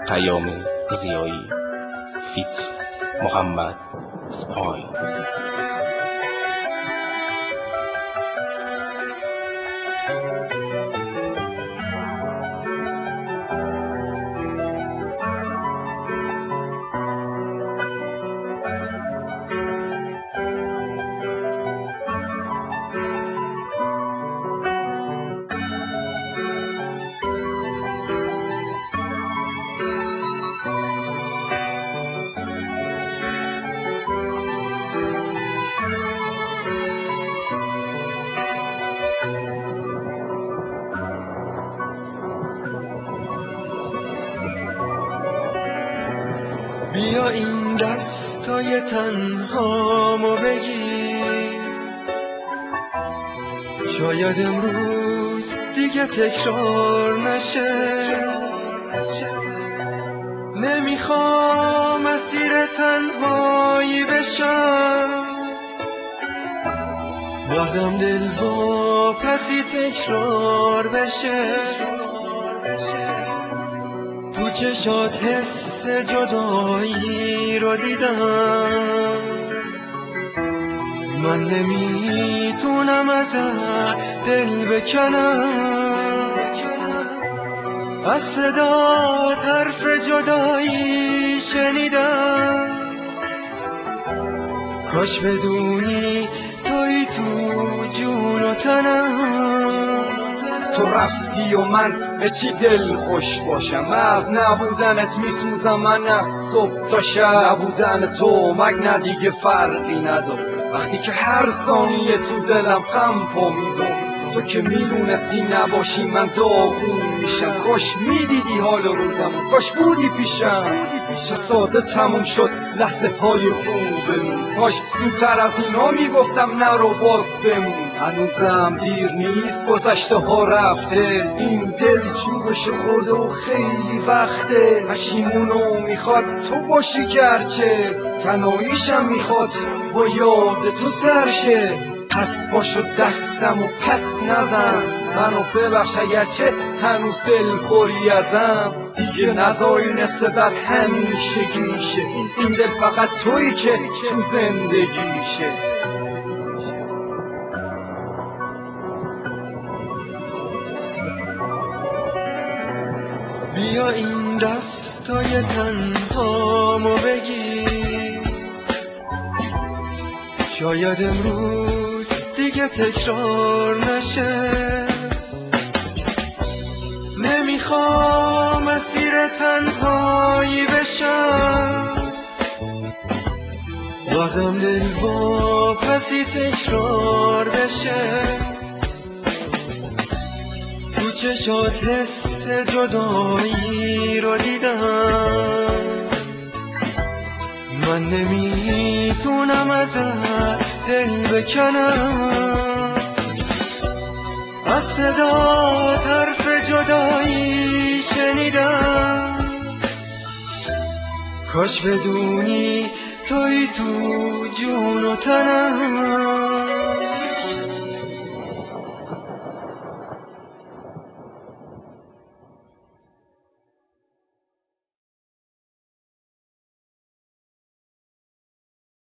پیام زیایی فیت محمد سپای. بیا این دستای تنهامو بگیر، شاید امروز دیگه تکرار نشه. نمیخوام اسیر تنهایی بشم، بازم دل واپسی تکرار بشه. تو چشات حس جدایی رو دیدم، من نمیتونم ازت دل بکنم. از صدات حرف جدایی شنیدم، کاش بدونی توی تو جون و تنم. تو رفتی و من به چی دل خوش باشم، من از نبودنت میسوزم، من از صبح تا شب. نبودن تو مگه دیگه فرقی نداره، وقتی که هر ثانیه تو دلم غم پا میذاره. تو که میدونستی نباشی من داغون میشم، کاش میدیدی حال روزم، کاش بودی پیشم. چه ساده تموم شد لحظه های خوبمون، کاش زودتر از اینا میگفتم نرو باز بمون. هنوزم دیر نیست، گذشته ها رفته، این دل چوبش خورده و خیلی وقته. پشیمونو میخواد تو باشی گرچه تنهاییشم میخواد با یاد تو سرشه. پس باشو دستم و پس نزن، منو ببخش اگرچه هنوز دل خوری ازم. دیگه نذاری نصف بد همیشگیشه، این دل فقط تویی که تو زندگیشه. بیا این دستای تنهامو بگیر، شاید امروز دیگه تکرار نشه. نمیخوام اسیر تنهایی بشم، بازم دل واپسی تکرار بشه. تو چشات حس جدایی رو دیدم، من نمیتونم ازت دل بکنم. از صدات حرف جدایی شنیدم، کاش بدونی توی تو جون و تنم.